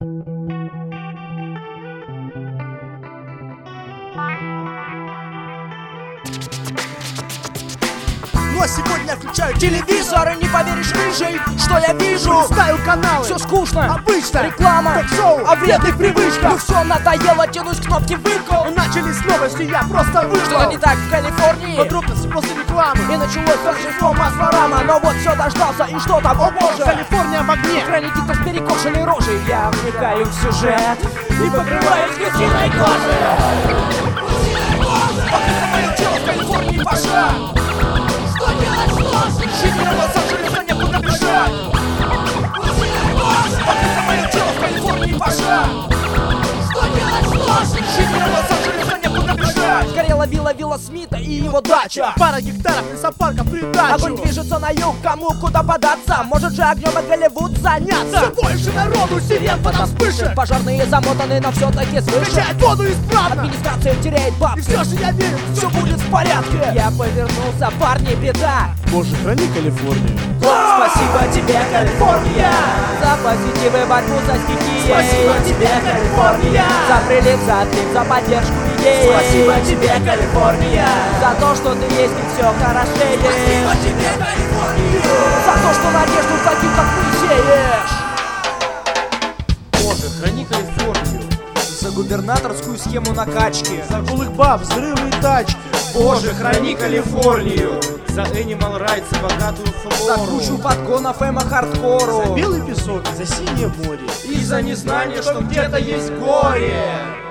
Ну а сегодня я включаю Телевизор, и не поверишь, рыжий, что я вижу. ставил каналы, Все скучно, обычно, реклама, ток-шоу, о вредных привычках. Ну привычках. все надоело, тянусь к кнопке выкл. Начались новости, я просто Что-то выжил. не так в Калифорнии. Подробности после рекламы. И началось торжество Масфарама. Но вот все дождался, и что там, о боже. Калифорния в огне. Экране диктор с перекошенной рожей. Я вникаю в сюжет и покрываюсь гусиной кожей. Покрыто мое тело в Калифорнии пожар. Что делать сложно? Жить на Лос-Анджелеса некуда бежать. Покрыто мое тело в Калифорнии пожар. Что делать сложно? Жить на Лос-Анджелеса некуда бежать. Сгорела вилла Смита и его дача. Пара гектаров лесопарка в придачу. Огонь движется на юг, кому куда податься. Может же огнем от Голливуд заняться. Все больше народу, сирен, потом вспышек. Пожарные замотаны, но все-таки слышат. Качает воду исправно. Администрация теряет И бабки. все же я верю, Все будет в порядке. Я повернулся, парни, беда. Боже, храни Калифорнию. Спасибо тебе, Калифорния, за позитивы, борьбу за стихии. Спасибо тебе, Калифорния, за прилив, за отлив, за поддержку идей. Спасибо тебе, Калифорния, за то, что ты есть и все хорошеешь. спасибо тебе, Калифорния, за то, что надежду в таких, как ты, сеешь. Боже, храни Калифорнию. За губернаторскую схему накачки. за голых баб, взрывы и тачки. Боже, храни Калифорнию. За Animal Rights и богатую За флору. кучу подгонов эмо-хардкору. За белый песок, за синее море. И за незнание, что где-то есть горе.